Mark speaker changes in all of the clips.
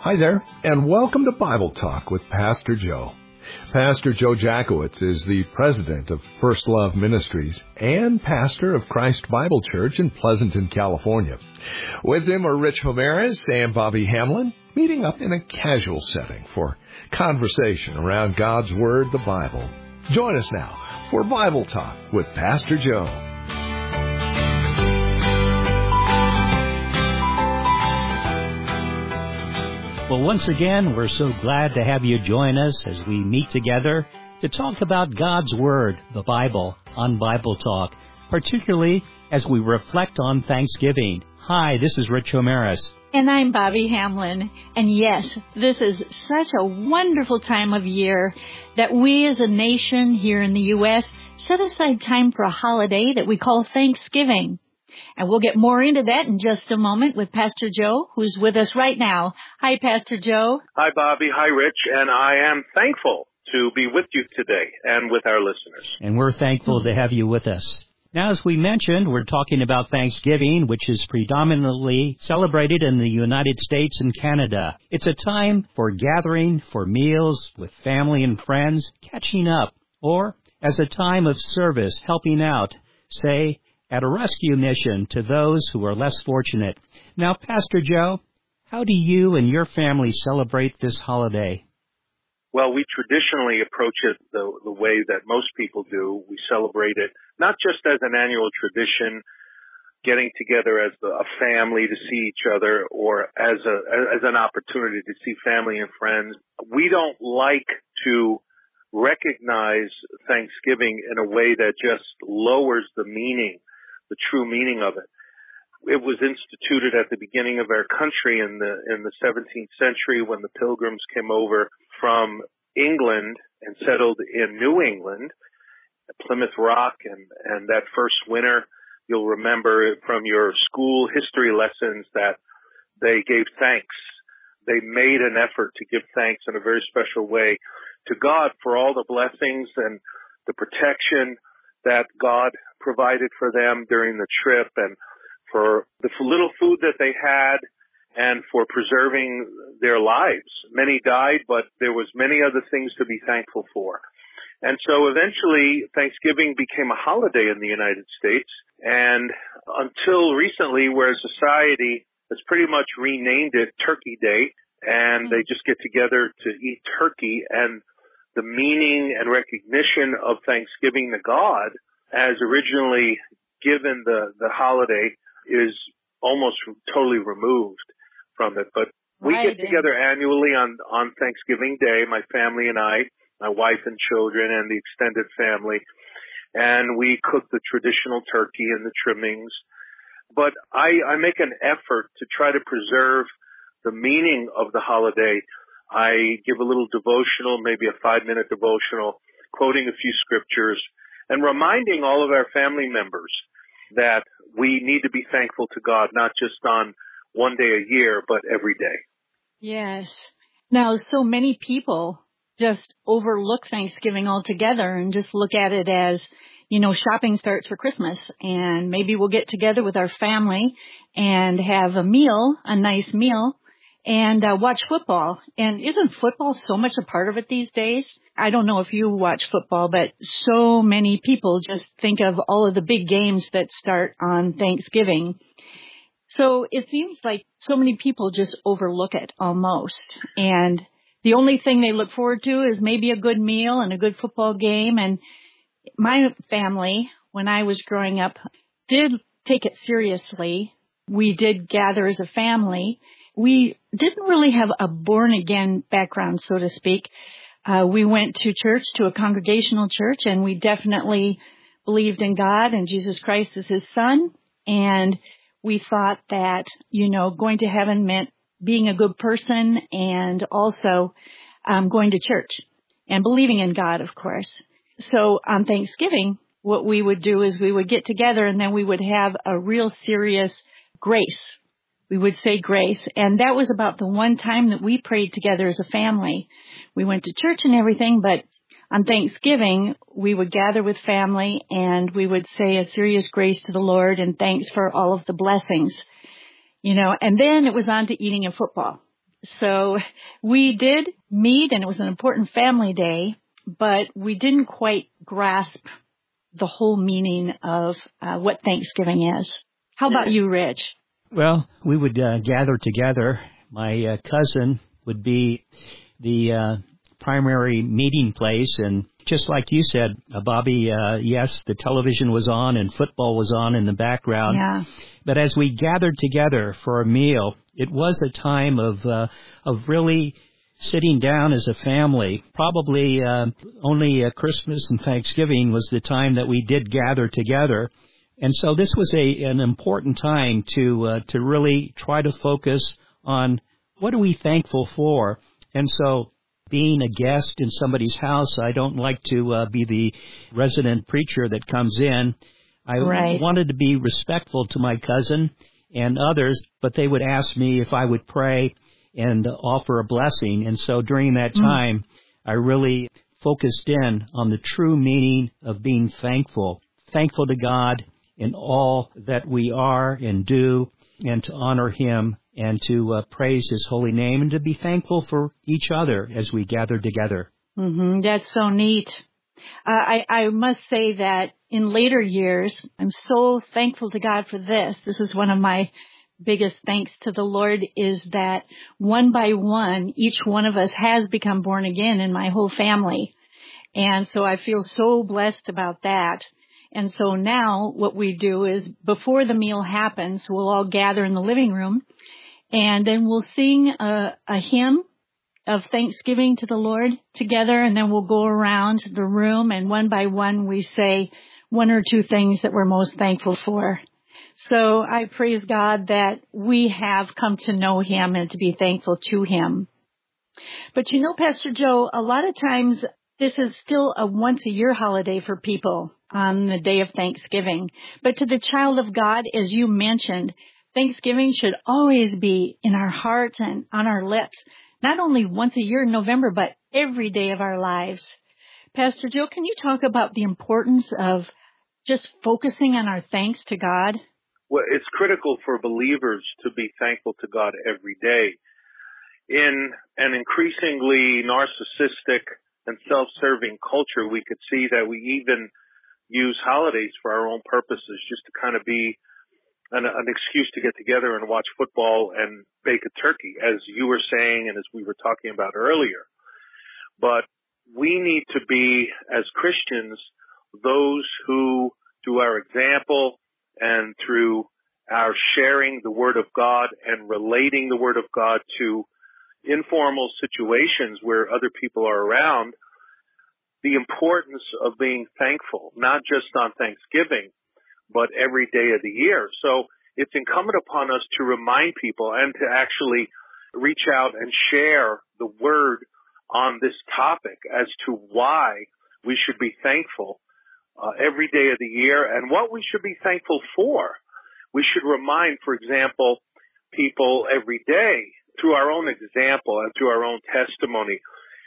Speaker 1: Hi there, and welcome to Bible Talk with Pastor Joe. Pastor Joe Jackowitz is the president of First Love Ministries and pastor of Christ Bible Church in Pleasanton, California. With him are Rich Homeres and Bobby Hamlin, meeting up in a casual setting for conversation around God's Word, the Bible. Join us now for Bible Talk with Pastor Joe.
Speaker 2: Well, once again, we're so glad to have you join us as we meet together to talk about God's Word, the Bible, on Bible Talk, particularly as we reflect on Thanksgiving. Hi, this is Rich Homeres.
Speaker 3: And I'm Bobby Hamlin. And yes, this is such a wonderful time of year that we as a nation here in the U.S. set aside time for a holiday that we call Thanksgiving. And we'll get more into that in just a moment with Pastor Joe, who's with us right now. Hi, Pastor Joe.
Speaker 4: Hi, Bobby. Hi, Rich. And I am thankful to be with you today and with our listeners.
Speaker 2: And we're thankful to have you with us. Now, as we mentioned, we're talking about Thanksgiving, which is predominantly celebrated in the United States and Canada. It's a time for gathering, for meals with family and friends, catching up, or as a time of service, helping out, say, at a rescue mission to those who are less fortunate. Now, Pastor Joe, how do you and your family celebrate this holiday?
Speaker 4: Well, we traditionally approach it the way that most people do. We celebrate it not just as an annual tradition, getting together as a family to see each other, or as an opportunity to see family and friends. We don't like to recognize Thanksgiving in a way that just lowers the true meaning of it. It was instituted at the beginning of our country in the 17th century when the Pilgrims came over from England and settled in New England, Plymouth Rock, and that first winter, you'll remember from your school history lessons that they gave thanks. They made an effort to give thanks in a very special way to God for all the blessings and the protection that God provided for them during the trip, and for the little food that they had, and for preserving their lives. Many died, but there was many other things to be thankful for. And so eventually Thanksgiving became a holiday in the United States, and until recently, where society has pretty much renamed it Turkey Day, and they just get together to eat turkey, and the meaning and recognition of Thanksgiving to God as originally given the holiday is almost totally removed from it. But we get together annually on Thanksgiving Day, my family and I, my wife and children and the extended family, and we cook the traditional turkey and the trimmings. But I make an effort to try to preserve the meaning of the holiday. I give a little devotional, maybe a 5-minute devotional, quoting a few scriptures, and reminding all of our family members that we need to be thankful to God, not just on one day a year, but every day.
Speaker 3: Yes. Now, so many people just overlook Thanksgiving altogether and just look at it as, shopping starts for Christmas, and maybe we'll get together with our family and have a nice meal, and watch football. And isn't football so much a part of it these days? I don't know if you watch football, but so many people just think of all of the big games that start on Thanksgiving. So it seems like so many people just overlook it almost. And the only thing they look forward to is maybe a good meal and a good football game. And my family, when I was growing up, did take it seriously. We did gather as a family. We didn't really have a born-again background, so to speak. We went to church, to a congregational church, and we definitely believed in God and Jesus Christ as His Son. And we thought that, going to heaven meant being a good person and also going to church and believing in God, of course. So on Thanksgiving, what we would do is we would get together and then we would have a real serious grace. We would say grace, and that was about the one time that we prayed together as a family. We went to church and everything, but on Thanksgiving, we would gather with family and we would say a serious grace to the Lord and thanks for all of the blessings, and then it was on to eating and football. So we did meet, and it was an important family day, but we didn't quite grasp the whole meaning of what Thanksgiving is. How about you, Rich?
Speaker 2: Well, we would gather together. My cousin would be the primary meeting place, and just like you said, Bobby, yes, the television was on and football was on in the background.
Speaker 3: Yeah.
Speaker 2: But as we gathered together for a meal, it was a time of really sitting down as a family. Probably only Christmas and Thanksgiving was the time that we did gather together. And so this was an important time to really try to focus on what are we thankful for. And so being a guest in somebody's house, I don't like to be the resident preacher that comes in. I wanted to be respectful to my cousin and others, but they would ask me if I would pray and offer a blessing. And so during that time, I really focused in on the true meaning of being thankful to God in all that we are and do, and to honor Him and to praise His holy name and to be thankful for each other as we gather together.
Speaker 3: Mm-hmm. That's so neat. I must say that in later years, I'm so thankful to God for this. This is one of my biggest thanks to the Lord, is that one by one, each one of us has become born again in my whole family. And so I feel so blessed about that. And so now what we do is before the meal happens, we'll all gather in the living room, and then we'll sing a hymn of thanksgiving to the Lord together, and then we'll go around the room, and one by one we say one or two things that we're most thankful for. So I praise God that we have come to know Him and to be thankful to Him. But you know, Pastor Joe, a lot of times this is still a once-a-year holiday for people on the day of Thanksgiving. But to the child of God, as you mentioned, Thanksgiving should always be in our hearts and on our lips, not only once a year in November, but every day of our lives. Pastor Joe, can you talk about the importance of just focusing on our thanks to God?
Speaker 4: Well, it's critical for believers to be thankful to God every day. In an increasingly narcissistic and self-serving culture, we could see that we even use holidays for our own purposes, just to kind of be an excuse to get together and watch football and bake a turkey, as you were saying and as we were talking about earlier. But we need to be, as Christians, those who, through our example and through our sharing the Word of God and relating the Word of God to informal situations where other people are around, the importance of being thankful, not just on Thanksgiving, but every day of the year. So it's incumbent upon us to remind people and to actually reach out and share the word on this topic as to why we should be thankful every day of the year and what we should be thankful for. We should remind, for example, people every day through our own example and through our own testimony,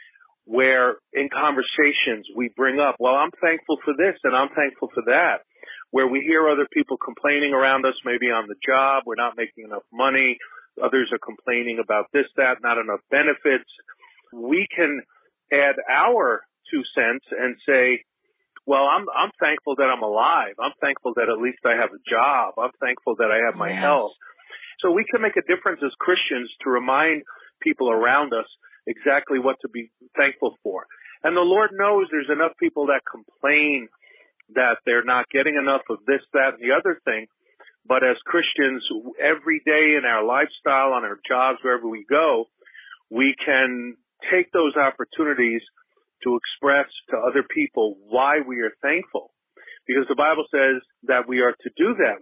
Speaker 4: where in conversations we bring up, well, I'm thankful for this and I'm thankful for that. Where we hear other people complaining around us, maybe on the job, we're not making enough money, others are complaining about this, that, not enough benefits. We can add our 2 cents and say, well, I'm thankful that I'm alive. I'm thankful that at least I have a job. I'm thankful that I have my health. So we can make a difference as Christians to remind people around us exactly what to be thankful for. And the Lord knows there's enough people that complain that they're not getting enough of this, that, and the other thing. But as Christians, every day in our lifestyle, on our jobs, wherever we go, we can take those opportunities to express to other people why we are thankful. Because the Bible says that we are to do that.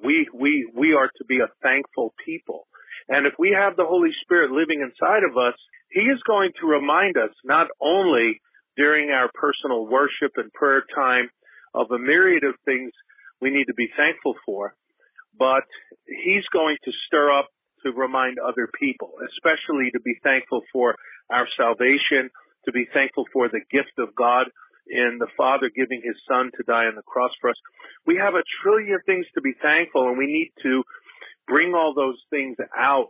Speaker 4: We are to be a thankful people. And if we have the Holy Spirit living inside of us, He is going to remind us not only during our personal worship and prayer time of a myriad of things we need to be thankful for, but He's going to stir up to remind other people, especially to be thankful for our salvation, to be thankful for the gift of God in the Father giving His Son to die on the cross for us. We have a trillion things to be thankful, and we need to bring all those things out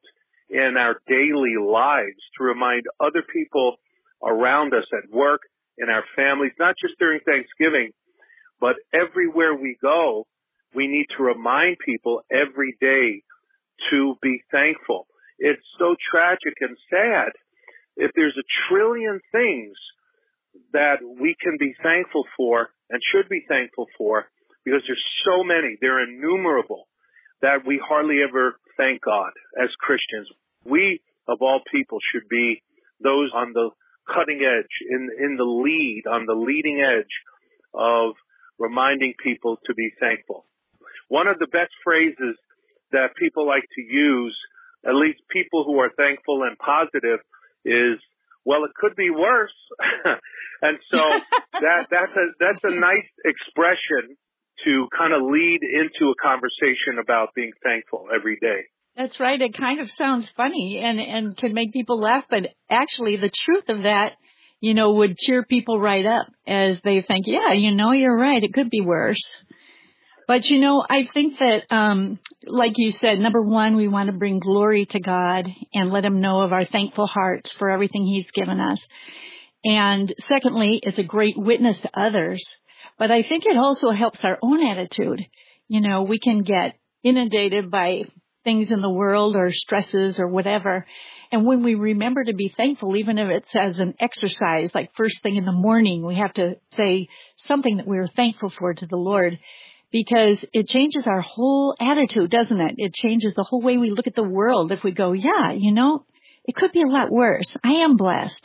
Speaker 4: in our daily lives to remind other people around us at work, in our families, not just during Thanksgiving, but everywhere we go, we need to remind people every day to be thankful. It's so tragic and sad. If there's a trillion things that we can be thankful for and should be thankful for, because there's so many, they're innumerable, that we hardly ever thank God as Christians. We, of all people, should be those on the cutting edge, in the lead, on the leading edge of reminding people to be thankful. One of the best phrases that people like to use, at least people who are thankful and positive, is, well, it could be worse. And so that's a nice expression to kind of lead into a conversation about being thankful every day.
Speaker 3: That's right. It kind of sounds funny and can make people laugh, but actually the truth of that, would cheer people right up as they think, yeah, you're right. It could be worse. But, I think that, like you said, number one, we want to bring glory to God and let Him know of our thankful hearts for everything He's given us. And secondly, it's a great witness to others. But I think it also helps our own attitude. We can get inundated by things in the world or stresses or whatever. And when we remember to be thankful, even if it's as an exercise, like first thing in the morning, we have to say something that we're thankful for to the Lord, because it changes our whole attitude, doesn't it? It changes the whole way we look at the world. If we go, yeah, it could be a lot worse. I am blessed.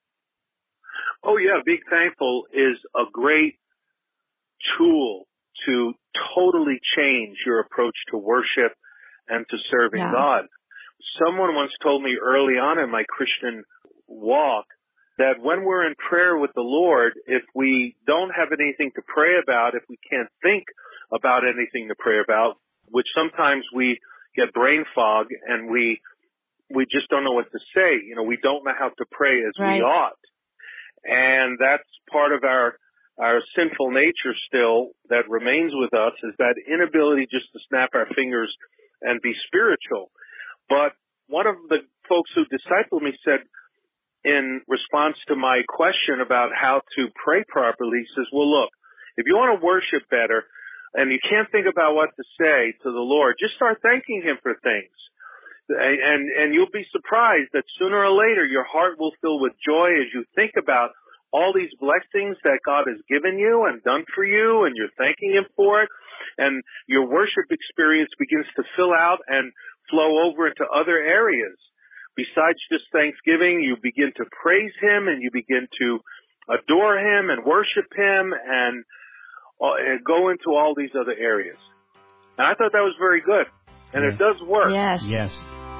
Speaker 4: Oh, yeah. Being thankful is a great tool to totally change your approach to worship and to serving God. Someone once told me early on in my Christian walk that when we're in prayer with the Lord, if we don't have anything to pray about, if we can't think about anything to pray about, which sometimes we get brain fog and we just don't know what to say. We don't know how to pray as we ought. And that's part of our sinful nature still that remains with us, is that inability just to snap our fingers and be spiritual. But one of the folks who discipled me said, in response to my question about how to pray properly, he says, well, look, if you want to worship better and you can't think about what to say to the Lord, just start thanking Him for things. And you'll be surprised that sooner or later your heart will fill with joy as you think about all these blessings that God has given you and done for you, and you're thanking Him for it. And your worship experience begins to fill out and flow over into other areas. Besides just Thanksgiving, you begin to praise Him and you begin to adore Him and worship Him and go into all these other areas. And I thought that was very good. And it does work.
Speaker 2: Yes.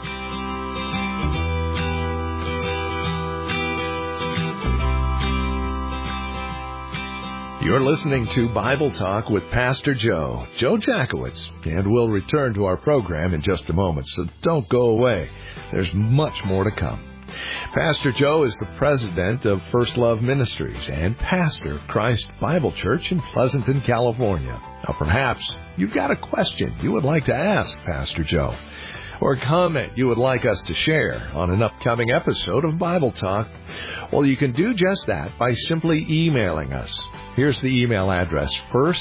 Speaker 1: You're listening to Bible Talk with Pastor Joe Jackowitz, and we'll return to our program in just a moment, so don't go away. There's much more to come. Pastor Joe is the president of First Love Ministries and pastor of Christ Bible Church in Pleasanton, California. Now, perhaps you've got a question you would like to ask Pastor Joe, or a comment you would like us to share on an upcoming episode of Bible Talk. Well, you can do just that by simply emailing us. Here's the email address,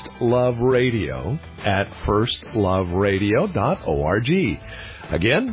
Speaker 1: firstloveradio@firstloveradio.org. Again,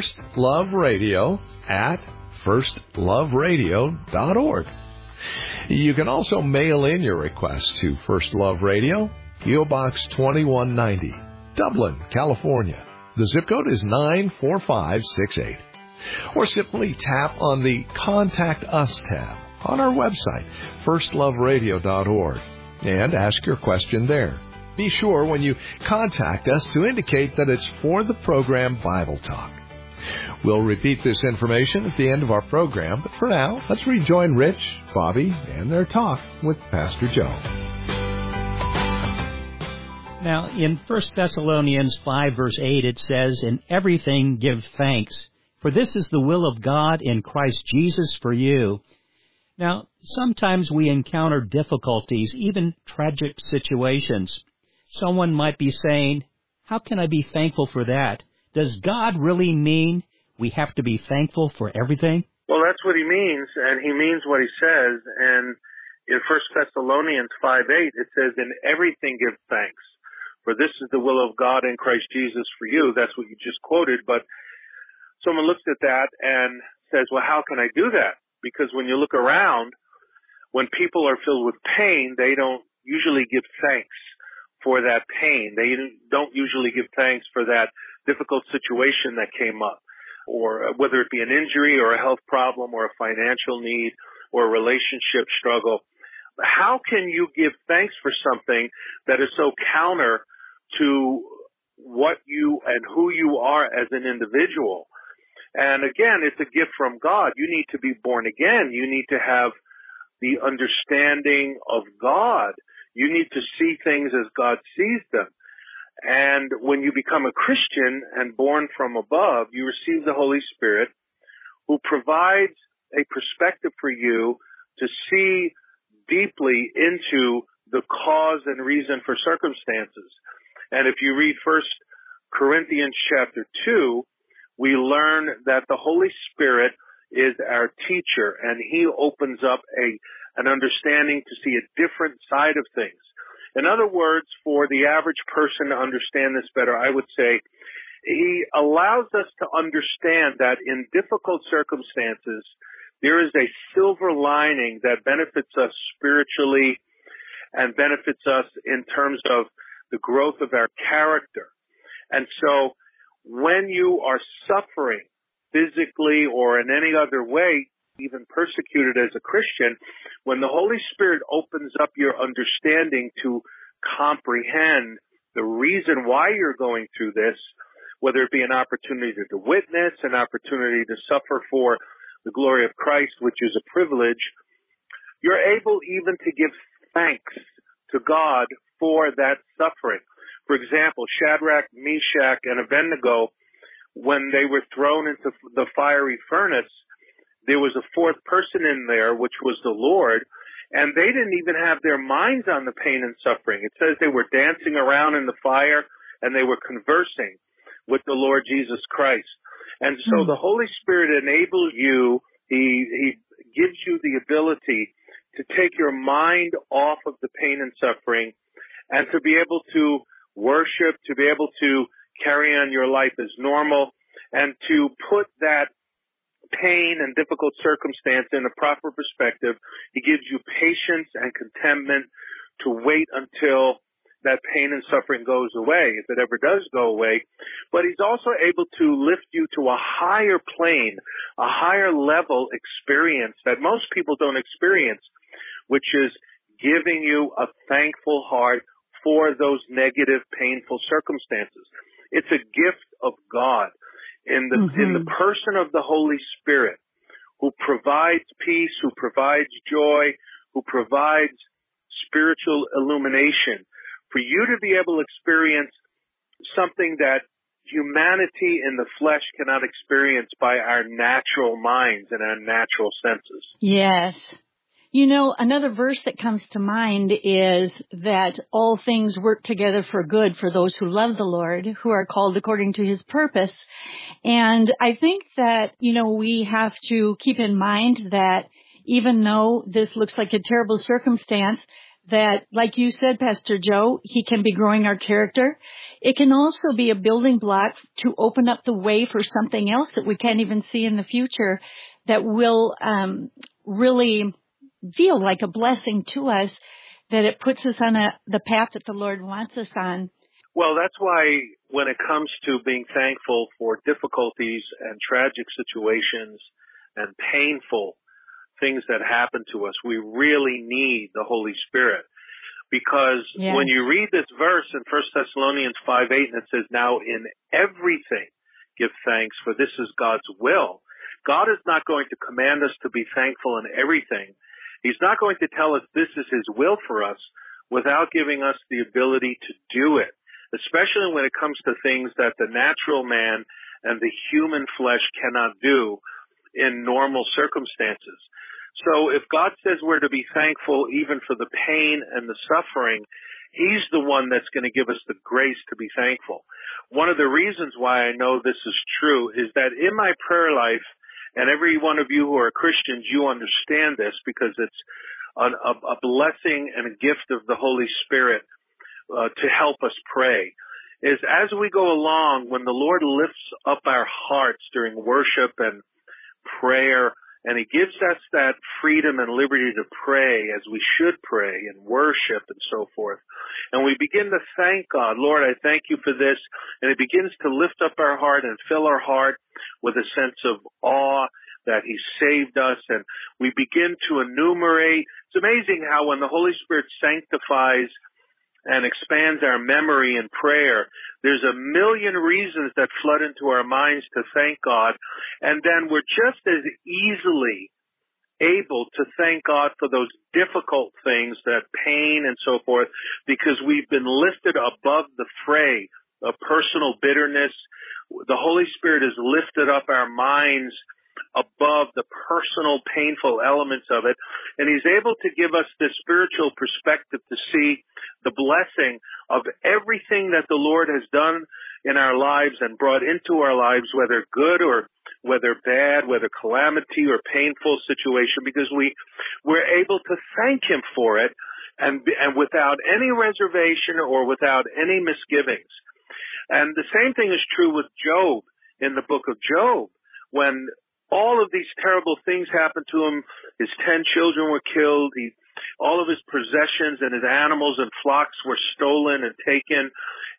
Speaker 1: firstloveradio@firstloveradio.org. You can also mail in your request to First Love Radio, P.O. Box 2190, Dublin, California. The zip code is 94568. Or simply tap on the Contact Us tab on our website, firstloveradio.org, and ask your question there. Be sure when you contact us to indicate that it's for the program Bible Talk. We'll repeat this information at the end of our program, but for now, let's rejoin Rich, Bobby, and their talk with Pastor Joe.
Speaker 2: Now, in 1 Thessalonians 5, verse 8, it says, "In everything give thanks, for this is the will of God in Christ Jesus for you." Now, sometimes we encounter difficulties, even tragic situations. Someone might be saying, how can I be thankful for that? Does God really mean We have to be thankful for everything?
Speaker 4: Well, that's what he means, and he means what he says. And in 1 Thessalonians 5:8, it says, "In everything give thanks, for this is the will of God in Christ Jesus for you." That's what you just quoted. But someone looks at that and says, well, how can I do that? Because when you look around, when people are filled with pain, they don't usually give thanks for that pain. They don't usually give thanks for that difficult situation that came up, or whether it be an injury or a health problem or a financial need or a relationship struggle. How can you give thanks for something that is so counter to what you and who you are as an individual? And again, it's a gift from God. You need to be born again. You need to have the understanding of God. You need to see things as God sees them. And when you become a Christian and born from above, you receive the Holy Spirit, who provides a perspective for you to see deeply into the cause and reason for circumstances. And if you read 1 Corinthians chapter 2, we learn that the Holy Spirit is our teacher, and he opens up an understanding to see a different side of things. In other words, for the average person to understand this better, I would say he allows us to understand that in difficult circumstances, there is a silver lining that benefits us spiritually and benefits us in terms of the growth of our character. And so when you are suffering physically or in any other way, even persecuted as a Christian, when the Holy Spirit opens up your understanding to comprehend the reason why you're going through this, whether it be an opportunity to witness, an opportunity to suffer for the glory of Christ, which is a privilege, you're able even to give thanks to God for that suffering. For example, Shadrach, Meshach, and Abednego, when they were thrown into the fiery furnace, there was a fourth person in there, which was the Lord, and they didn't even have their minds on the pain and suffering. It says they were dancing around in the fire, and they were conversing with the Lord Jesus Christ. And so the Holy Spirit enables you, He gives you the ability to take your mind off of the pain and suffering and to be able to worship, to be able to carry on your life as normal, and to put that pain and difficult circumstance in a proper perspective. He gives you patience and contentment to wait until that pain and suffering goes away, if it ever does go away. But he's also able to lift you to a higher plane, a higher level experience that most people don't experience, which is giving you a thankful heart for those negative, painful circumstances. It's a gift of God in the person of the Holy Spirit, who provides peace, who provides joy, who provides spiritual illumination, for you to be able to experience something that humanity in the flesh cannot experience by our natural minds and our natural senses.
Speaker 3: Yes. You know, another verse that comes to mind is that all things work together for good for those who love the Lord, who are called according to his purpose. And I think that, you know, we have to keep in mind that even though this looks like a terrible circumstance, that, like you said, Pastor Joe, he can be growing our character. It can also be a building block to open up the way for something else that we can't even see in the future that will really feel like a blessing to us, that it puts us on the path that the Lord wants us on.
Speaker 4: Well, that's why when it comes to being thankful for difficulties and tragic situations and painful things that happen to us, we really need the Holy Spirit. Because when you read this verse in 1 Thessalonians 5:8, and it says, "Now in everything give thanks, for this is God's will." God is not going to command us to be thankful in everything. He's not going to tell us this is his will for us without giving us the ability to do it, especially when it comes to things that the natural man and the human flesh cannot do in normal circumstances. So if God says we're to be thankful even for the pain and the suffering, He's the one that's going to give us the grace to be thankful. One of the reasons why I know this is true is that in my prayer life, and every one of you who are Christians, you understand this because it's a blessing and a gift of the Holy Spirit to help us pray, is as we go along, when the Lord lifts up our hearts during worship and prayer, and He gives us that freedom and liberty to pray as we should pray and worship and so forth. And we begin to thank God. Lord, I thank you for this. And it begins to lift up our heart and fill our heart with a sense of awe that He saved us. And we begin to enumerate. It's amazing how when the Holy Spirit sanctifies and expands our memory in prayer, there's a million reasons that flood into our minds to thank God, and then we're just as easily able to thank God for those difficult things, that pain and so forth, because we've been lifted above the fray of personal bitterness. The Holy Spirit has lifted up our minds above the personal, painful elements of it, and He's able to give us this spiritual perspective to see the blessing of everything that the Lord has done in our lives and brought into our lives, whether good or whether bad, whether calamity or painful situation, because we're able to thank Him for it and without any reservation or without any misgivings. And the same thing is true with Job in the book of Job, when all of these terrible things happened to him. His 10 children were killed. All of his possessions and his animals and flocks were stolen and taken,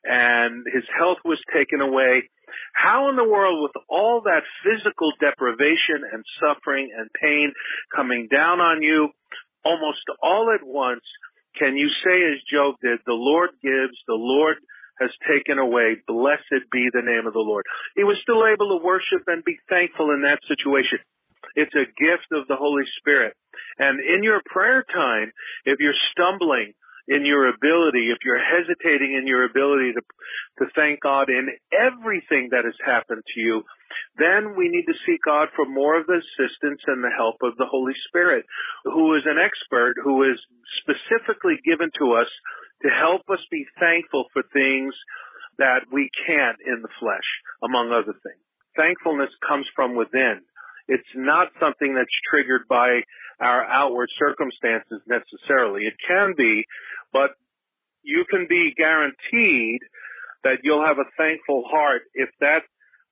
Speaker 4: and his health was taken away. How in the world, with all that physical deprivation and suffering and pain coming down on you almost all at once, can you say as Job did, the Lord gives, the Lord has taken away, blessed be the name of the Lord? He was still able to worship and be thankful in that situation. It's a gift of the Holy Spirit. And in your prayer time, if you're stumbling in your ability, if you're hesitating in your ability to thank God in everything that has happened to you, then we need to seek God for more of the assistance and the help of the Holy Spirit, who is an expert, who is specifically given to us to help us be thankful for things that we can't in the flesh, among other things. Thankfulness comes from within. It's not something that's triggered by our outward circumstances necessarily. It can be, but you can be guaranteed that you'll have a thankful heart if that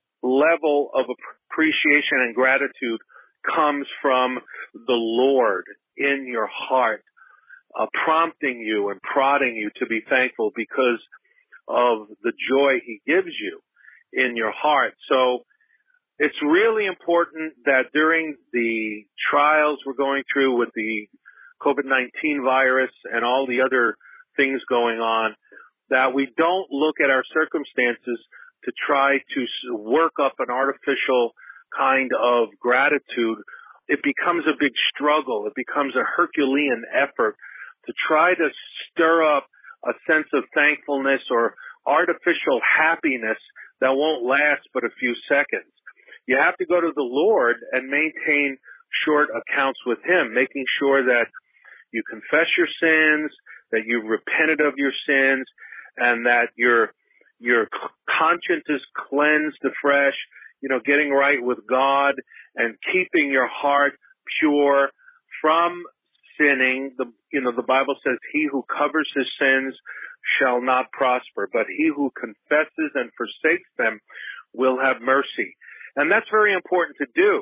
Speaker 4: level of appreciation and gratitude comes from the Lord in your heart, prompting you and prodding you to be thankful because of the joy He gives you in your heart. So it's really important that during the trials we're going through with the COVID-19 virus and all the other things going on, that we don't look at our circumstances to try to work up an artificial kind of gratitude. It becomes a big struggle. It becomes a Herculean effort to try to stir up a sense of thankfulness or artificial happiness that won't last but a few seconds. You have to go to the Lord and maintain short accounts with Him, making sure that you confess your sins, that you've repented of your sins, and that your conscience is cleansed afresh, getting right with God and keeping your heart pure from sinning. The Bible says, he who covers his sins shall not prosper, but he who confesses and forsakes them will have mercy. And that's very important to do.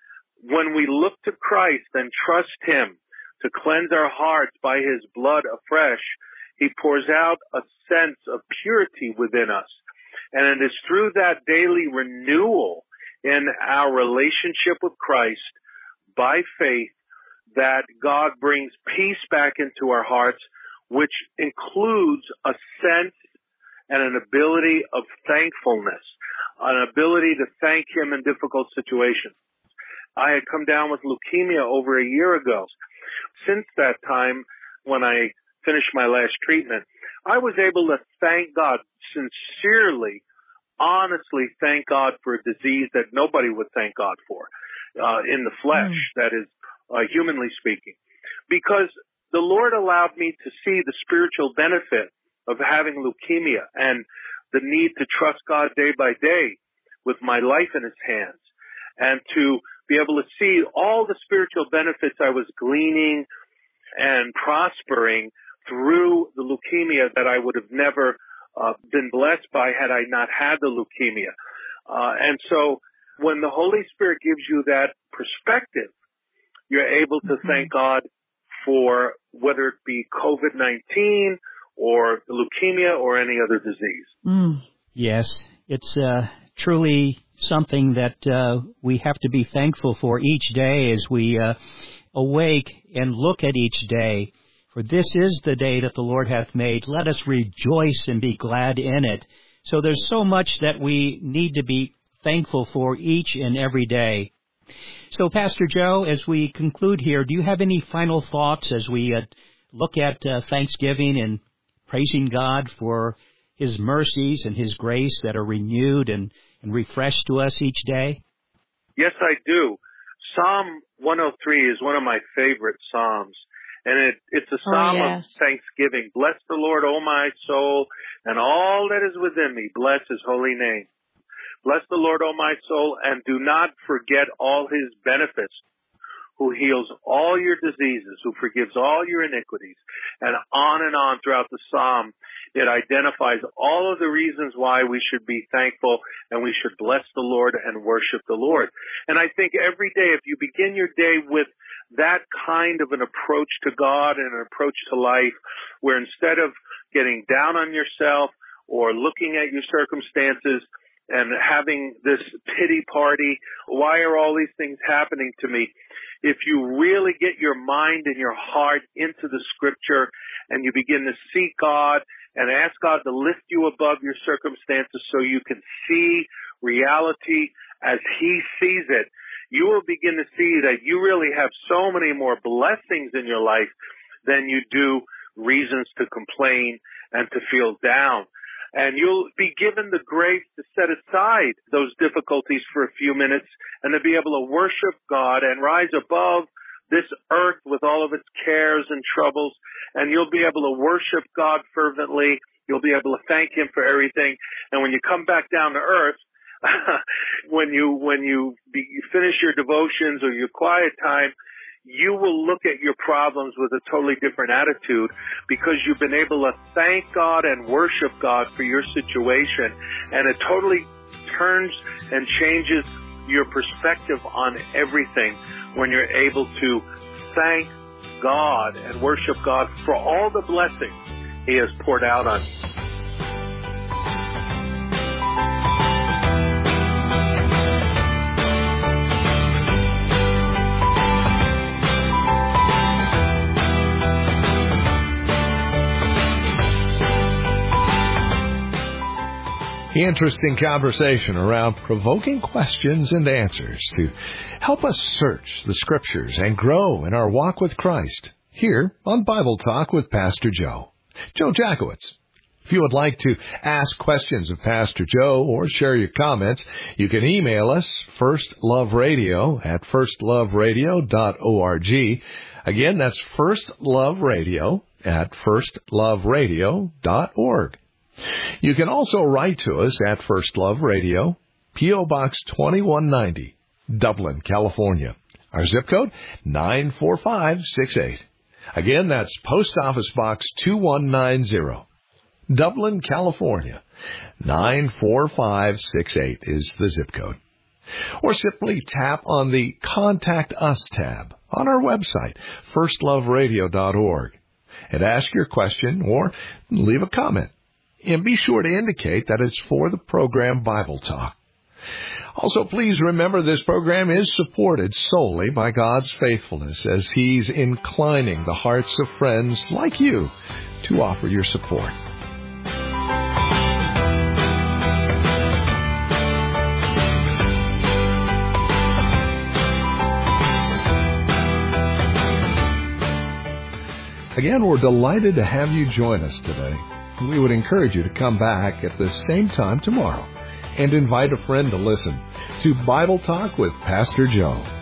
Speaker 4: When we look to Christ and trust Him to cleanse our hearts by His blood afresh, He pours out a sense of purity within us. And it is through that daily renewal in our relationship with Christ by faith that God brings peace back into our hearts, which includes a sense and an ability of thankfulness, an ability to thank Him in difficult situations. I had come down with leukemia over a year ago. Since that time, when I finished my last treatment, I was able to thank God sincerely, honestly thank God for a disease that nobody would thank God for in the flesh, that is, humanly speaking. Because the Lord allowed me to see the spiritual benefit of having leukemia and the need to trust God day by day with my life in His hands, and to be able to see all the spiritual benefits I was gleaning and prospering through the leukemia that I would have never been blessed by had I not had the leukemia. And so when the Holy Spirit gives you that perspective, you're able to thank God for whether it be COVID-19 or leukemia or any other disease.
Speaker 2: Yes, it's truly something that we have to be thankful for each day as we awake and look at each day. For this is the day that the Lord hath made. Let us rejoice and be glad in it. So there's so much that we need to be thankful for each and every day. So, Pastor Joe, as we conclude here, do you have any final thoughts as we look at Thanksgiving and praising God for His mercies and His grace that are renewed and refreshed to us each day?
Speaker 4: Yes, I do. Psalm 103 is one of my favorite psalms, and it's a psalm of thanksgiving. Bless the Lord, O my soul, and all that is within me. Bless His holy name. Bless the Lord, O my soul, and do not forget all His benefits, who heals all your diseases, who forgives all your iniquities. And on throughout the psalm, it identifies all of the reasons why we should be thankful and we should bless the Lord and worship the Lord. And I think every day, if you begin your day with that kind of an approach to God and an approach to life, where instead of getting down on yourself or looking at your circumstances and having this pity party, why are all these things happening to me? If you really get your mind and your heart into the Scripture and you begin to seek God and ask God to lift you above your circumstances so you can see reality as He sees it, you will begin to see that you really have so many more blessings in your life than you do reasons to complain and to feel down. And you'll be given the grace to set aside those difficulties for a few minutes and to be able to worship God and rise above this earth with all of its cares and troubles. And you'll be able to worship God fervently. You'll be able to thank Him for everything. And when you come back down to earth, when you finish your devotions or your quiet time, you will look at your problems with a totally different attitude because you've been able to thank God and worship God for your situation. And it totally turns and changes your perspective on everything when you're able to thank God and worship God for all the blessings He has poured out on you.
Speaker 1: Interesting conversation around provoking questions and answers to help us search the Scriptures and grow in our walk with Christ here on Bible Talk with Pastor Joe. Joe Jackowitz. If you would like to ask questions of Pastor Joe or share your comments, you can email us firstloveradio@firstloveradio.org. Again, that's firstloveradio@firstloveradio.org. You can also write to us at First Love Radio, P.O. Box 2190, Dublin, California. Our zip code, 94568. Again, that's Post Office Box 2190, Dublin, California. 94568 is the zip code. Or simply tap on the Contact Us tab on our website, firstloveradio.org, and ask your question or leave a comment. And be sure to indicate that it's for the program Bible Talk. Also, please remember this program is supported solely by God's faithfulness as He's inclining the hearts of friends like you to offer your support. Again, we're delighted to have you join us today. We would encourage you to come back at the same time tomorrow and invite a friend to listen to Bible Talk with Pastor Joe.